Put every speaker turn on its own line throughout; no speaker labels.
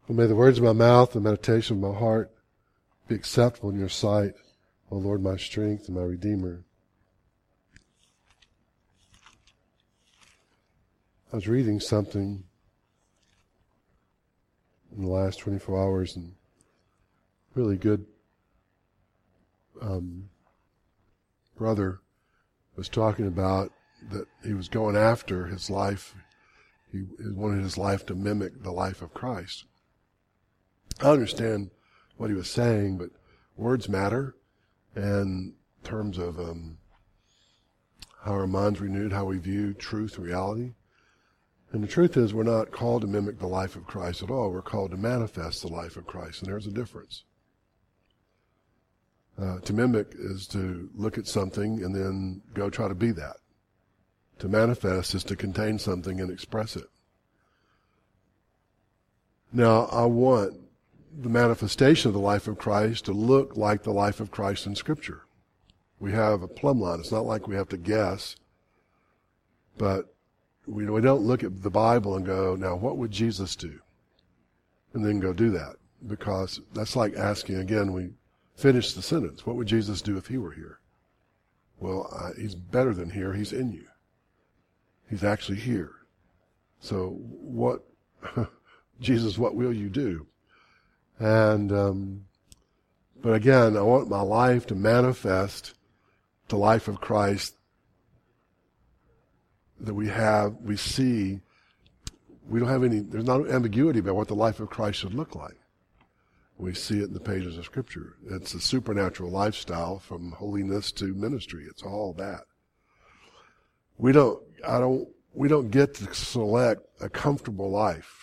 Well, may the words of my mouth and the meditation of my heart be acceptable in your sight, O Lord, my strength and my Redeemer. I was reading something in the last 24 hours, and really good brother was talking about that he was going after his life. He wanted his life to mimic the life of Christ. I understand what he was saying, but words matter, and in terms of how our minds renewed, how we view truth, reality. And the truth is, we're not called to mimic the life of Christ at all. We're called to manifest the life of Christ, and there's a difference. To mimic is to look at something and then go try to be that. To manifest is to contain something and express it. Now, I want the manifestation of the life of Christ to look like the life of Christ in Scripture. We have a plumb line. It's not like we have to guess, but we don't look at the Bible and go, now what would Jesus do? And then go do that. Because that's like asking, again, we finish the sentence, what would Jesus do if he were here? Well, he's better than here. He's in you. He's actually here. So what, Jesus, what will you do? And, but again, I want my life to manifest the life of Christ that we see. We don't have there's no ambiguity about what the life of Christ should look like. We see it in the pages of Scripture. It's a supernatural lifestyle from holiness to ministry. It's all that. We don't get to select a comfortable life.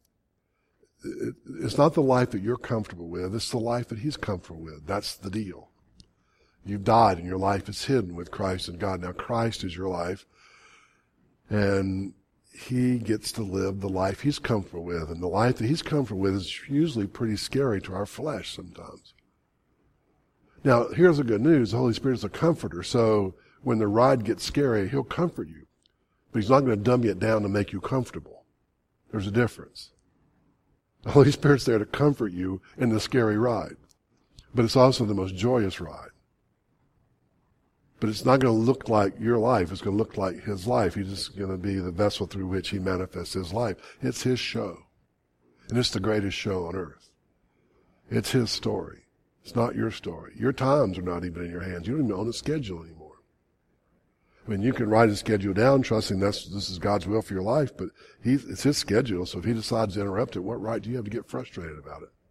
It's not the life that you're comfortable with. It's the life that he's comfortable with. That's the deal. You've died and your life is hidden with Christ and God. Now Christ is your life, and he gets to live the life he's comfortable with. And the life that he's comfortable with is usually pretty scary to our flesh sometimes. Now, here's the good news. The Holy Spirit is a comforter. So when the ride gets scary, he'll comfort you. But he's not going to dumb it down to make you comfortable. There's a difference. The Holy Spirit's there to comfort you in the scary ride. But it's also the most joyous ride. But it's not going to look like your life. It's going to look like his life. He's just going to be the vessel through which he manifests his life. It's his show. And it's the greatest show on earth. It's his story. It's not your story. Your times are not even in your hands. You don't even own a schedule anymore. I mean, you can write a schedule down trusting this is God's will for your life, but it's his schedule, so if he decides to interrupt it, what right do you have to get frustrated about it?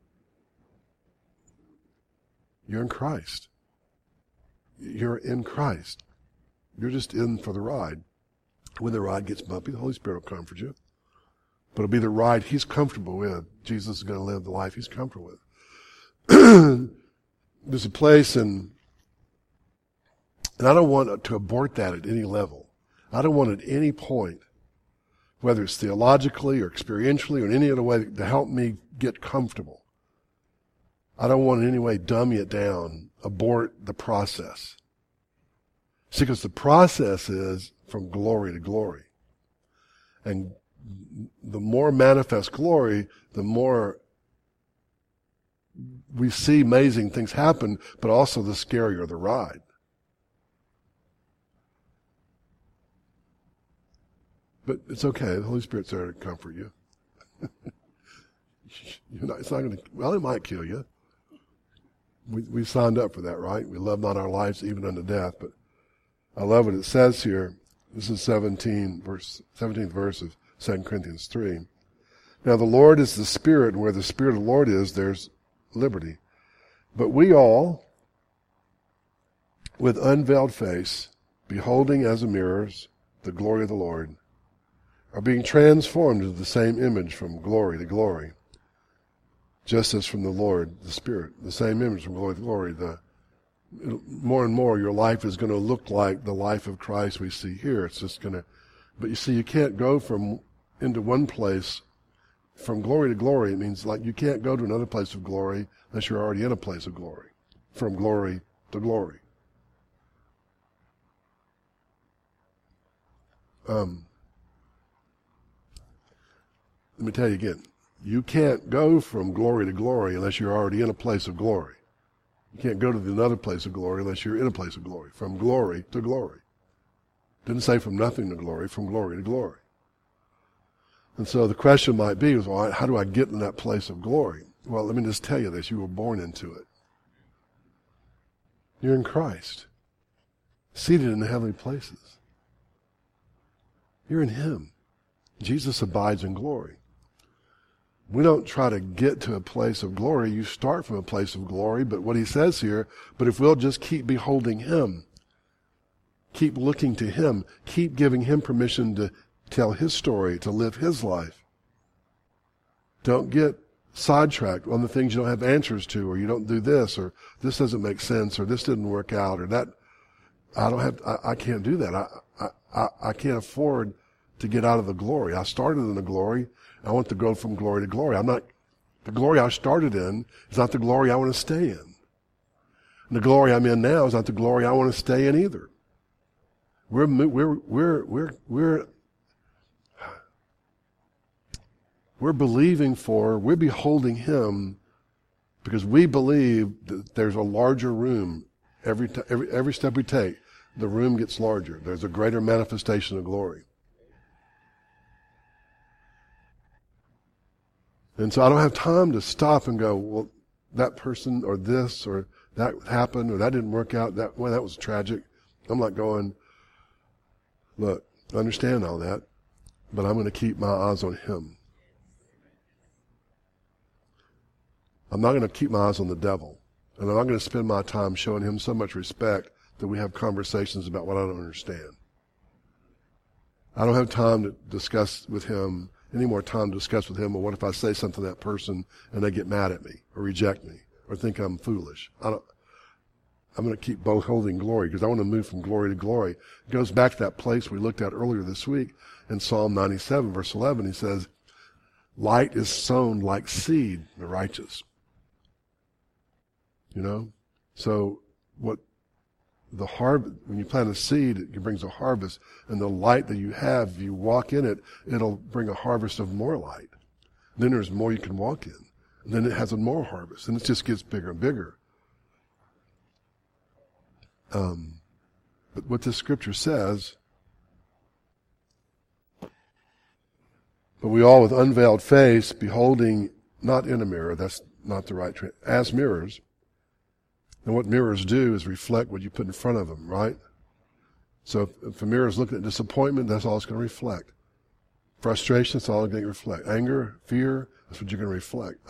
You're in Christ. You're in Christ. You're just in for the ride. When the ride gets bumpy, the Holy Spirit will comfort you. But it'll be the ride he's comfortable with. Jesus is going to live the life he's comfortable with. There's a place and I don't want to abort that at any level. I don't want at any point, whether it's theologically or experientially or in any other way, to help me get comfortable. I don't want in any way dummy it down, abort the process. See, because the process is from glory to glory. And the more manifest glory, the more we see amazing things happen, but also the scarier the ride. But it's okay. The Holy Spirit's there to comfort you. It's not going to, well, it might kill you. We signed up for that, right? We love not our lives even unto death. But I love what it says here. This is 17th verse of 2 Corinthians 3. Now the Lord is the Spirit, and where the Spirit of the Lord is, there's liberty. But we all, with unveiled face, beholding as in mirrors the glory of the Lord, are being transformed into the same image from glory to glory, just as from the Lord, the Spirit, the same image from glory to glory. More and more your life is going to look like the life of Christ we see here. It's just going to, but you see, you can't go into one place from glory to glory. It means like you can't go to another place of glory unless you're already in a place of glory, from glory to glory. Let me tell you again. You can't go from glory to glory unless you're already in a place of glory. You can't go to another place of glory unless you're in a place of glory. From glory to glory. Didn't say from nothing to glory, from glory to glory. And so the question might be, well, how do I get in that place of glory? Well, let me just tell you this. You were born into it. You're in Christ, seated in the heavenly places. You're in Him. Jesus abides in glory. We don't try to get to a place of glory. You start from a place of glory, but what he says here, but if we'll just keep beholding Him, keep looking to Him, keep giving Him permission to tell His story, to live His life. Don't get sidetracked on the things you don't have answers to, or you don't do this, or this doesn't make sense, or this didn't work out, or that. I can't do that. I can't afford to get out of the glory. I started in the glory. I want to go from glory to glory. The glory I started in is not the glory I want to stay in. And the glory I'm in now is not the glory I want to stay in either. We're believing for, we're beholding Him because we believe that there's a larger room. Every step we take, the room gets larger. There's a greater manifestation of glory. And so I don't have time to stop and go, well, that person or this or that happened or that didn't work out. That was tragic. I'm like going, look, I understand all that, but I'm going to keep my eyes on Him. I'm not going to keep my eyes on the devil. And I'm not going to spend my time showing him so much respect that we have conversations about what I don't understand. I don't have time to discuss with him, any more time to discuss with him, well, what if I say something to that person and they get mad at me or reject me or think I'm foolish? I'm going to keep both holding glory because I want to move from glory to glory. It goes back to that place we looked at earlier this week in Psalm 97, verse 11. He says, light is sown like seed, the righteous. You know? So what the harvest, when you plant a seed, it brings a harvest. And the light that you have, if you walk in it, it'll bring a harvest of more light. Then there's more you can walk in. And then it has a more harvest. And it just gets bigger and bigger. But what this scripture says, but we all with unveiled face, beholding, not in a mirror, that's not the right term, as mirrors. And what mirrors do is reflect what you put in front of them, right? So if a mirror is looking at disappointment, that's all it's going to reflect. Frustration, that's all it's going to reflect. Anger, fear, that's what you're going to reflect.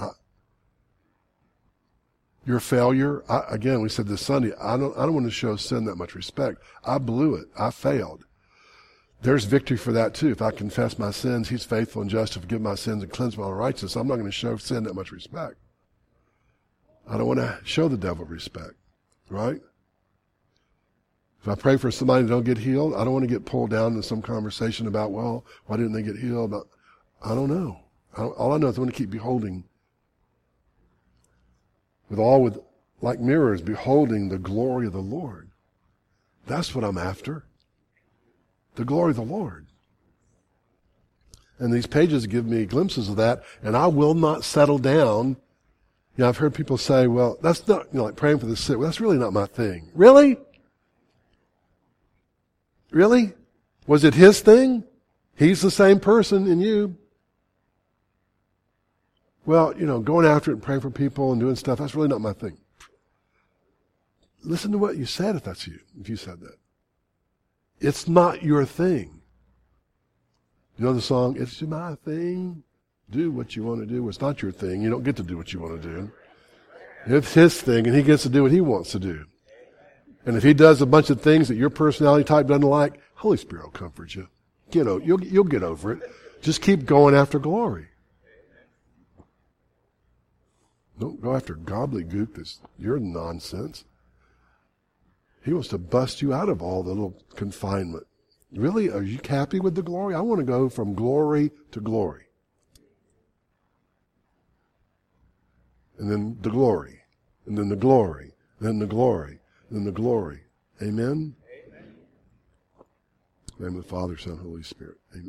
Your failure, again, we said this Sunday, I don't want to show sin that much respect. I blew it. I failed. There's victory for that too. If I confess my sins, He's faithful and just to forgive my sins and cleanse my righteousness. I'm not going to show sin that much respect. I don't want to show the devil respect, right? If I pray for somebody that don't get healed, I don't want to get pulled down into some conversation about, well, why didn't they get healed? I don't know. All I know is I want to keep beholding like mirrors, beholding the glory of the Lord. That's what I'm after. The glory of the Lord. And these pages give me glimpses of that, and I will not settle down. You know, I've heard people say, well, that's not, like praying for the sick. Well, that's really not my thing. Really? Really? Was it His thing? He's the same person in you. Well, going after it and praying for people and doing stuff, that's really not my thing. Listen to what you said if you said that. It's not your thing. You know the song, it's my thing. Do what you want to do. It's not your thing. You don't get to do what you want to do. It's His thing, and He gets to do what He wants to do. And if He does a bunch of things that your personality type doesn't like, Holy Spirit will comfort you. You'll get over it. Just keep going after glory. Don't go after gobbledygook that's your nonsense. He wants to bust you out of all the little confinement. Really? Are you happy with the glory? I want to go from glory to glory. And then the glory. And then the glory. Then the glory. Then the glory. Amen? Amen. In the name of the Father, Son, Holy Spirit. Amen.